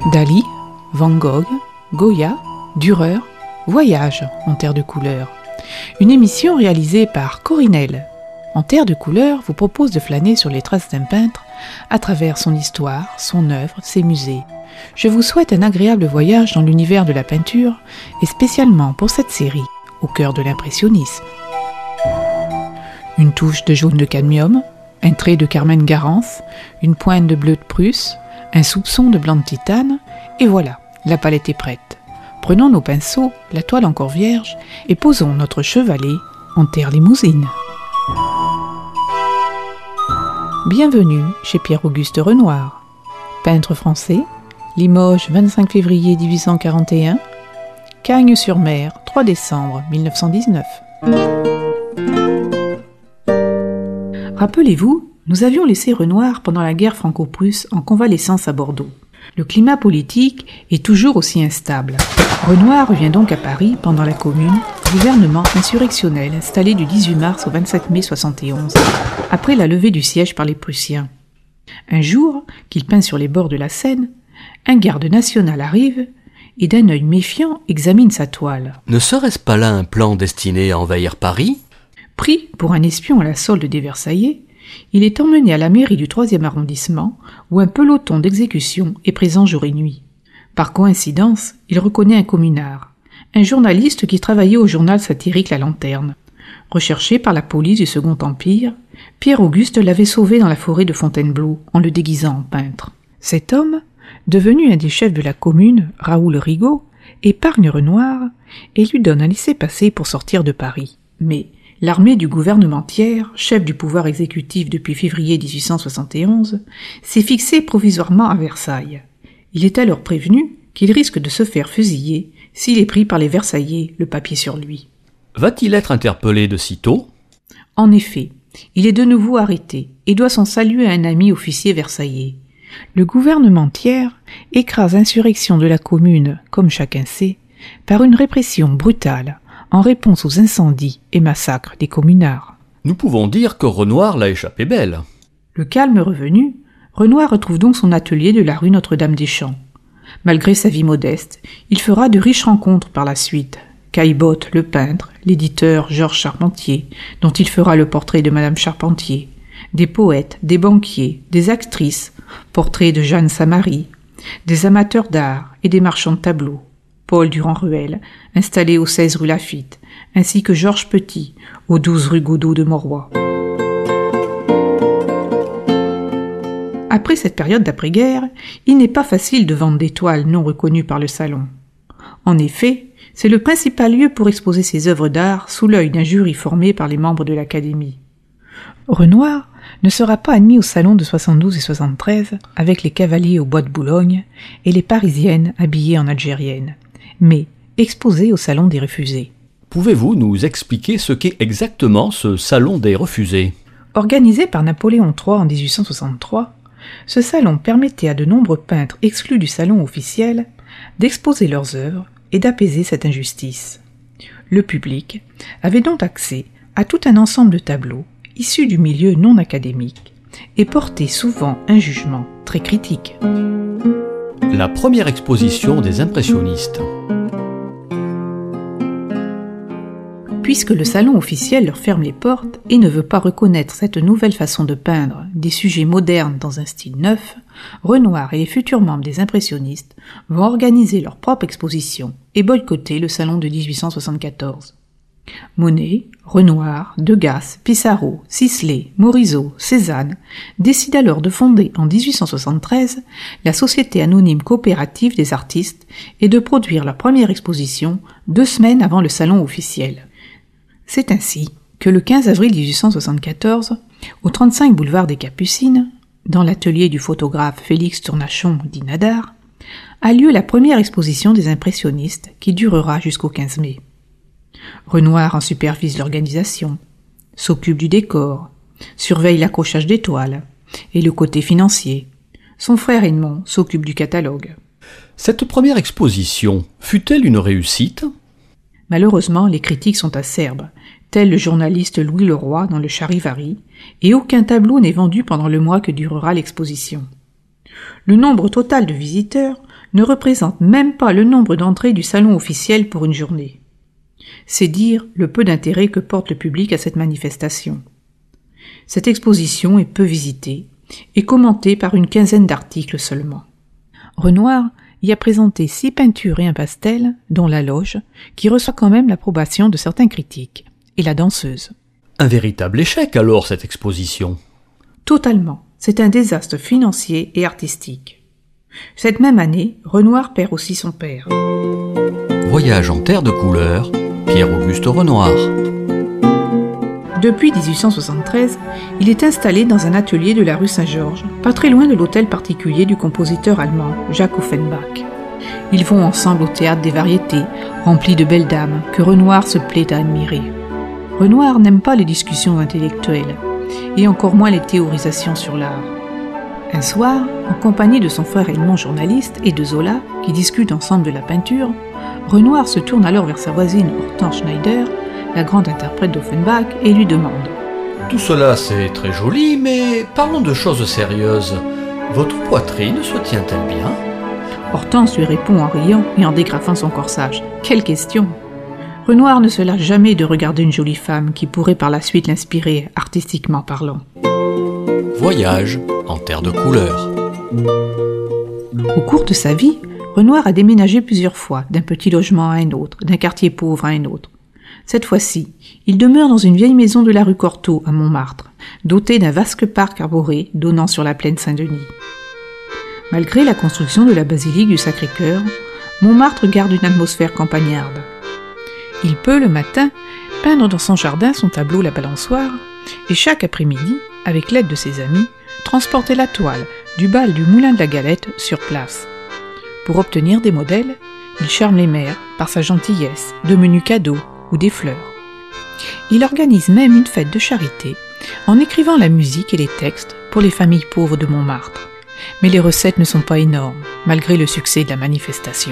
Dali, Van Gogh, Goya, Dürer, Voyage en terre de couleurs. Une émission réalisée par Corinel. En terre de couleurs vous propose de flâner sur les traces d'un peintre à travers son histoire, son œuvre, ses musées. Je vous souhaite un agréable voyage dans l'univers de la peinture et spécialement pour cette série, au cœur de l'impressionnisme. Une touche de jaune de cadmium, un trait de Carmen Garance, une pointe de bleu de Prusse, un soupçon de blanc de titane, et voilà, la palette est prête. Prenons nos pinceaux, la toile encore vierge, et posons notre chevalet en terre limousine. Bienvenue chez Pierre-Auguste Renoir, peintre français, Limoges 25 février 1841, Cagnes-sur-Mer 3 décembre 1919. Rappelez-vous, nous avions laissé Renoir pendant la guerre franco-prusse en convalescence à Bordeaux. Le climat politique est toujours aussi instable. Renoir revient donc à Paris pendant la Commune, gouvernement insurrectionnel installé du 18 mars au 27 mai 71, après la levée du siège par les Prussiens. Un jour, qu'il peint sur les bords de la Seine, un garde national arrive et d'un œil méfiant examine sa toile. Ne serait-ce pas là un plan destiné à envahir Paris ? Pris pour un espion à la solde des Versaillais, il est emmené à la mairie du 3e arrondissement où un peloton d'exécution est présent jour et nuit. Par coïncidence, il reconnaît un communard, un journaliste qui travaillait au journal satirique La Lanterne. Recherché par la police du Second Empire, Pierre-Auguste l'avait sauvé dans la forêt de Fontainebleau en le déguisant en peintre. Cet homme, devenu un des chefs de la commune, Raoul Rigaud, épargne Renoir et lui donne un laissez-passer pour sortir de Paris. Mais l'armée du gouvernement Thiers, chef du pouvoir exécutif depuis février 1871, s'est fixée provisoirement à Versailles. Il est alors prévenu qu'il risque de se faire fusiller s'il est pris par les Versaillais, le papier sur lui. Va-t-il être interpellé de sitôt ? En effet, il est de nouveau arrêté et doit son salut à un ami officier versaillais. Le gouvernement Thiers écrase l'insurrection de la Commune, comme chacun sait, par une répression brutale en réponse aux incendies et massacres des communards. Nous pouvons dire que Renoir l'a échappé belle. Le calme revenu, Renoir retrouve donc son atelier de la rue Notre-Dame-des-Champs. Malgré sa vie modeste, il fera de riches rencontres par la suite. Caillebotte, le peintre, l'éditeur Georges Charpentier, dont il fera le portrait de Madame Charpentier, des poètes, des banquiers, des actrices, portraits de Jeanne Samary, des amateurs d'art et des marchands de tableaux, Paul Durand-Ruel, installé au 16 rue Laffitte, ainsi que Georges Petit, au 12 rue Godot de Mauroy. Après cette période d'après-guerre, il n'est pas facile de vendre des toiles non reconnues par le salon. En effet, c'est le principal lieu pour exposer ses œuvres d'art sous l'œil d'un jury formé par les membres de l'Académie. Renoir ne sera pas admis au salon de 72 et 73 avec les cavaliers au bois de Boulogne et les parisiennes habillées en algériennes, mais exposé au salon des refusés. Pouvez-vous nous expliquer ce qu'est exactement ce salon des refusés ? Organisé par Napoléon III en 1863, ce salon permettait à de nombreux peintres exclus du salon officiel d'exposer leurs œuvres et d'apaiser cette injustice. Le public avait donc accès à tout un ensemble de tableaux issus du milieu non académique et portait souvent un jugement très critique. La première exposition des impressionnistes. Puisque le salon officiel leur ferme les portes et ne veut pas reconnaître cette nouvelle façon de peindre des sujets modernes dans un style neuf, Renoir et les futurs membres des impressionnistes vont organiser leur propre exposition et boycotter le salon de 1874. Monet, Renoir, Degas, Pissarro, Sisley, Morisot, Cézanne décident alors de fonder en 1873 la Société anonyme coopérative des artistes et de produire leur première exposition 2 semaines avant le salon officiel. C'est ainsi que le 15 avril 1874, au 35 boulevard des Capucines, dans l'atelier du photographe Félix Tournachon dit Nadar, a lieu la première exposition des impressionnistes qui durera jusqu'au 15 mai. Renoir en supervise l'organisation, s'occupe du décor, surveille l'accrochage des toiles et le côté financier. Son frère Edmond s'occupe du catalogue. Cette première exposition fut-elle une réussite ? Malheureusement, les critiques sont acerbes, tel le journaliste Louis Leroy dans le Charivari, et aucun tableau n'est vendu pendant le mois que durera l'exposition. Le nombre total de visiteurs ne représente même pas le nombre d'entrées du salon officiel pour une journée. C'est dire le peu d'intérêt que porte le public à cette manifestation. Cette exposition est peu visitée et commentée par une quinzaine d'articles seulement. Renoir y a présenté 6 peintures et un pastel, dont La Loge, qui reçoit quand même l'approbation de certains critiques, et La Danseuse. Un véritable échec alors, cette exposition. Totalement. C'est un désastre financier et artistique. Cette même année, Renoir perd aussi son père. Voyage en terre de couleur, Pierre-Auguste Renoir. Depuis 1873, il est installé dans un atelier de la rue Saint-Georges, pas très loin de l'hôtel particulier du compositeur allemand Jacques Offenbach. Ils vont ensemble au théâtre des variétés, rempli de belles dames, que Renoir se plaît à admirer. Renoir n'aime pas les discussions intellectuelles, et encore moins les théorisations sur l'art. Un soir, en compagnie de son frère Edmond journaliste et de Zola, qui discutent ensemble de la peinture, Renoir se tourne alors vers sa voisine Hortense Schneider, la grande interprète d'Offenbach, et lui demande « Tout cela c'est très joli, mais parlons de choses sérieuses. Votre poitrine se tient-elle bien ?» Hortense lui répond en riant et en dégrafant son corsage. Quelle question! Renoir ne se lasse jamais de regarder une jolie femme qui pourrait par la suite l'inspirer, artistiquement parlant. Voyage en terre de couleur. Au cours de sa vie, Renoir a déménagé plusieurs fois, d'un petit logement à un autre, d'un quartier pauvre à un autre. Cette fois-ci, il demeure dans une vieille maison de la rue Cortot, à Montmartre, dotée d'un vaste parc arboré donnant sur la plaine Saint-Denis. Malgré la construction de la basilique du Sacré-Cœur, Montmartre garde une atmosphère campagnarde. Il peut, le matin, peindre dans son jardin son tableau La Balançoire, et chaque après-midi, avec l'aide de ses amis, transporter la toile du bal du Moulin de la Galette sur place. Pour obtenir des modèles, il charme les mères par sa gentillesse, de menus cadeaux ou des fleurs. Il organise même une fête de charité en écrivant la musique et les textes pour les familles pauvres de Montmartre. Mais les recettes ne sont pas énormes, malgré le succès de la manifestation.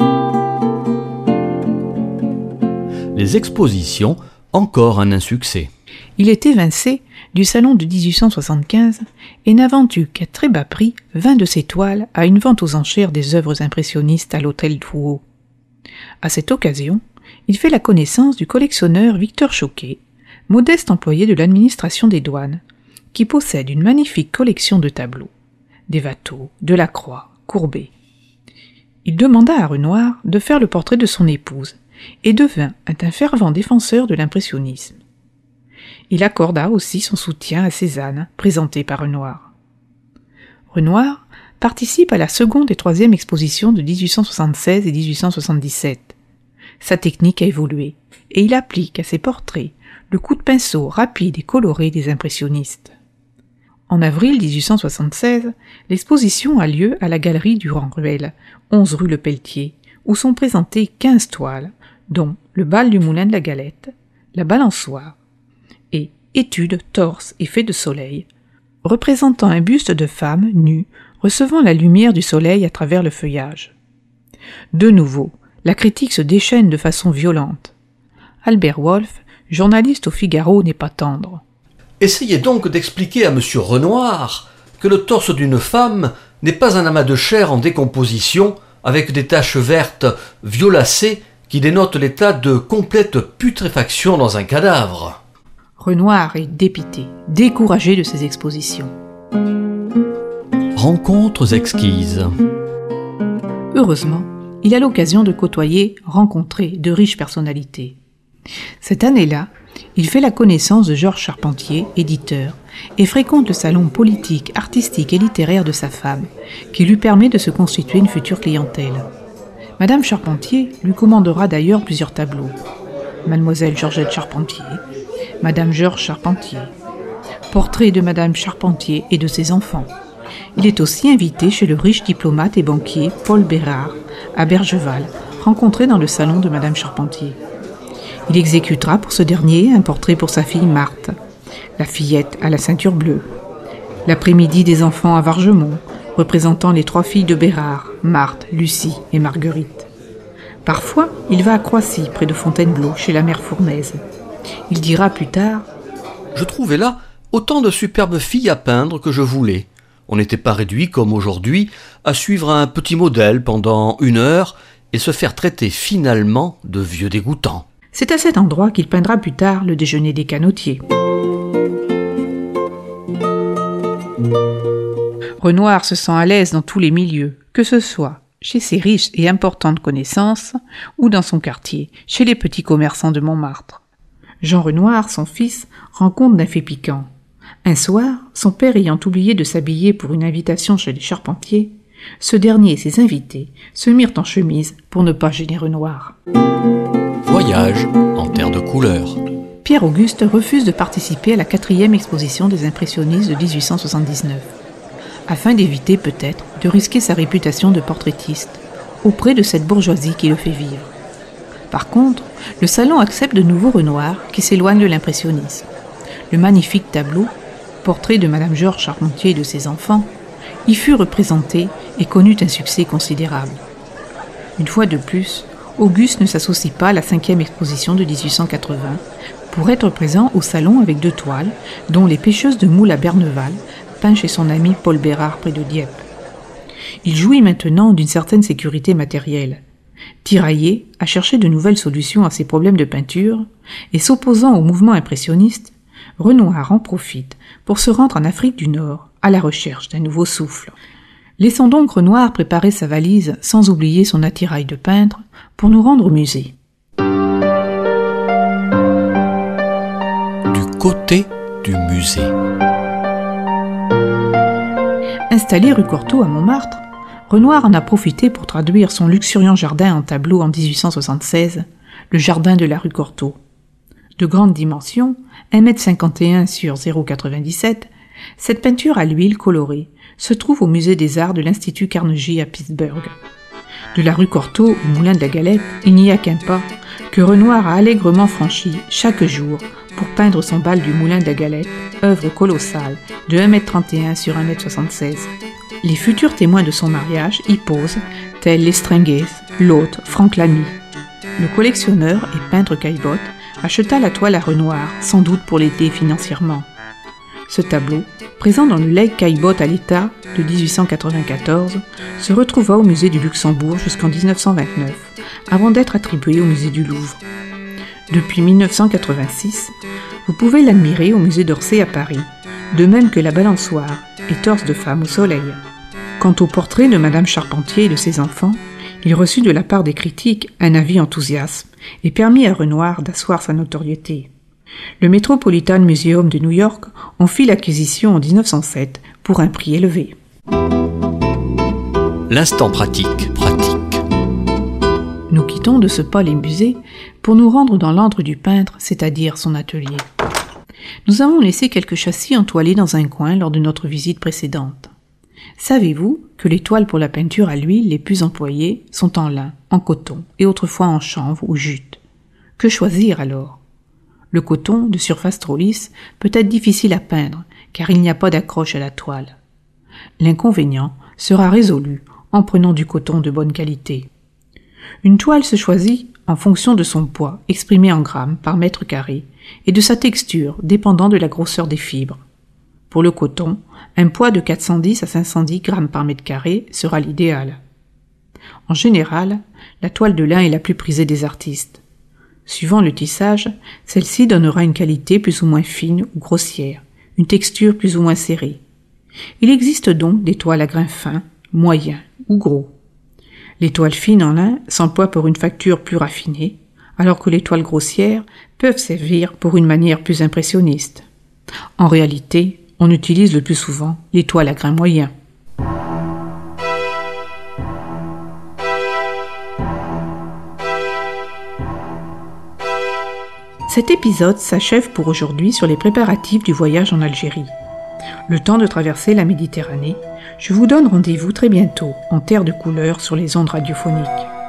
Les expositions, encore un insuccès. Il est évincé du salon de 1875 et n'a vendu qu'à très bas prix 20 de ses toiles à une vente aux enchères des œuvres impressionnistes à l'hôtel Drouot. À cette occasion, il fait la connaissance du collectionneur Victor Choquet, modeste employé de l'administration des douanes, qui possède une magnifique collection de tableaux, des Watteau, Delacroix, Courbet. Il demanda à Renoir de faire le portrait de son épouse et devint un fervent défenseur de l'impressionnisme. Il accorda aussi son soutien à Cézanne, présenté par Renoir. Renoir participe à la seconde et troisième exposition de 1876 et 1877. Sa technique a évolué, et il applique à ses portraits le coup de pinceau rapide et coloré des impressionnistes. En avril 1876, l'exposition a lieu à la galerie Durand-Ruel, 11 rue Le Pelletier, où sont présentées 15 toiles, dont Le bal du Moulin de la Galette, La Balançoire et Études, torse et fait de soleil, représentant un buste de femme nue recevant la lumière du soleil à travers le feuillage. De nouveau, la critique se déchaîne de façon violente. Albert Wolff, journaliste au Figaro, n'est pas tendre. Essayez donc d'expliquer à monsieur Renoir que le torse d'une femme n'est pas un amas de chair en décomposition avec des taches vertes violacées qui dénotent l'état de complète putréfaction dans un cadavre. Renoir est dépité, découragé de ses expositions. Rencontres exquises. Heureusement, il a l'occasion de côtoyer, rencontrer de riches personnalités. Cette année-là, il fait la connaissance de Georges Charpentier, éditeur, et fréquente le salon politique, artistique et littéraire de sa femme, qui lui permet de se constituer une future clientèle. Madame Charpentier lui commandera d'ailleurs plusieurs tableaux. Mademoiselle Georgette Charpentier, Madame Georges Charpentier, portrait de Madame Charpentier et de ses enfants. Il est aussi invité chez le riche diplomate et banquier Paul Bérard, à Bergeval, rencontré dans le salon de Madame Charpentier. Il exécutera pour ce dernier un portrait pour sa fille Marthe, la fillette à la ceinture bleue. L'après-midi des enfants à Vargemont, représentant les 3 filles de Bérard, Marthe, Lucie et Marguerite. Parfois, il va à Croissy, près de Fontainebleau, chez la mère Fournaise. Il dira plus tard « Je trouvais là autant de superbes filles à peindre que je voulais. On n'était pas réduit, comme aujourd'hui, à suivre un petit modèle pendant 1 heure et se faire traiter finalement de vieux dégoûtant. C'est à cet endroit qu'il peindra plus tard le déjeuner des canotiers. Renoir se sent à l'aise dans tous les milieux, que ce soit chez ses riches et importantes connaissances ou dans son quartier, chez les petits commerçants de Montmartre. Jean Renoir, son fils, rend compte d'un fait piquant. Un soir, son père ayant oublié de s'habiller pour une invitation chez les charpentiers, ce dernier et ses invités se mirent en chemise pour ne pas gêner Renoir. Voyage en terre de couleur. Pierre-Auguste refuse de participer à la 4e exposition des impressionnistes de 1879, afin d'éviter peut-être de risquer sa réputation de portraitiste auprès de cette bourgeoisie qui le fait vivre. Par contre, le salon accepte de nouveau Renoir qui s'éloigne de l'impressionnisme. Le magnifique tableau, portrait de Madame Georges Charpentier et de ses enfants, y fut représenté et connut un succès considérable. Une fois de plus, Auguste ne s'associe pas à la 5e exposition de 1880 pour être présent au salon avec 2 toiles, dont Les pêcheuses de moules à Berneval, peint chez son ami Paul Bérard près de Dieppe. Il jouit maintenant d'une certaine sécurité matérielle. Tiraillé à chercher de nouvelles solutions à ses problèmes de peinture et s'opposant au mouvement impressionniste, Renoir en profite pour se rendre en Afrique du Nord à la recherche d'un nouveau souffle. Laissons donc Renoir préparer sa valise sans oublier son attirail de peintre pour nous rendre au musée. Du côté du musée. Installé rue Courtauld à Montmartre, Renoir en a profité pour traduire son luxuriant jardin en tableau en 1876, le jardin de la rue Courtauld. De grande dimension, 1,51 m sur 0,97 m, cette peinture à l'huile colorée se trouve au musée des arts de l'Institut Carnegie à Pittsburgh. De la rue Courtauld au moulin de la Galette, il n'y a qu'un pas que Renoir a allègrement franchi chaque jour pour peindre son bal du moulin de la Galette, œuvre colossale de 1,31 m sur 1,76 m. Les futurs témoins de son mariage y posent, tels Lestringuès, l'hôte, Franck Lamy. Le collectionneur et peintre Caillebotte acheta la toile à Renoir, sans doute pour l'aider financièrement. Ce tableau, présent dans le legs Caillebotte à l'État de 1894, se retrouva au musée du Luxembourg jusqu'en 1929, avant d'être attribué au musée du Louvre. Depuis 1986, vous pouvez l'admirer au musée d'Orsay à Paris, de même que la balançoire et torse de femme au soleil. Quant au portrait de Madame Charpentier et de ses enfants, il reçut de la part des critiques un avis enthousiaste et permit à Renoir d'asseoir sa notoriété. Le Metropolitan Museum de New York en fit l'acquisition en 1907 pour un prix élevé. L'instant pratique. Nous quittons de ce pas les musées pour nous rendre dans l'antre du peintre, c'est-à-dire son atelier. Nous avons laissé quelques châssis entoilés dans un coin lors de notre visite précédente. Savez-vous que les toiles pour la peinture à l'huile les plus employées sont en lin, en coton et autrefois en chanvre ou jute? Que choisir alors? Le coton, de surface trop lisse, peut être difficile à peindre car il n'y a pas d'accroche à la toile. L'inconvénient sera résolu en prenant du coton de bonne qualité. Une toile se choisit en fonction de son poids, exprimé en grammes par mètre carré, et de sa texture, dépendant de la grosseur des fibres. Pour le coton, un poids de 410 à 510 grammes par mètre carré sera l'idéal. En général, la toile de lin est la plus prisée des artistes. Suivant le tissage, celle-ci donnera une qualité plus ou moins fine ou grossière, une texture plus ou moins serrée. Il existe donc des toiles à grains fins, moyens ou gros. Les toiles fines en lin s'emploient pour une facture plus raffinée, alors que les toiles grossières peuvent servir pour une manière plus impressionniste. En réalité, on utilise le plus souvent les toiles à grains moyens. Cet épisode s'achève pour aujourd'hui sur les préparatifs du voyage en Algérie. Le temps de traverser la Méditerranée, je vous donne rendez-vous très bientôt en terre de couleur sur les ondes radiophoniques.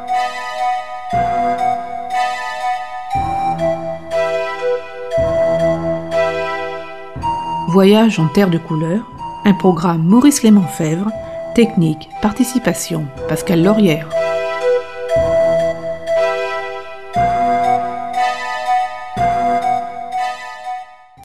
Voyage en terre de couleur, un programme Maurice Clément-Fèvre, technique, participation, Pascal Laurière.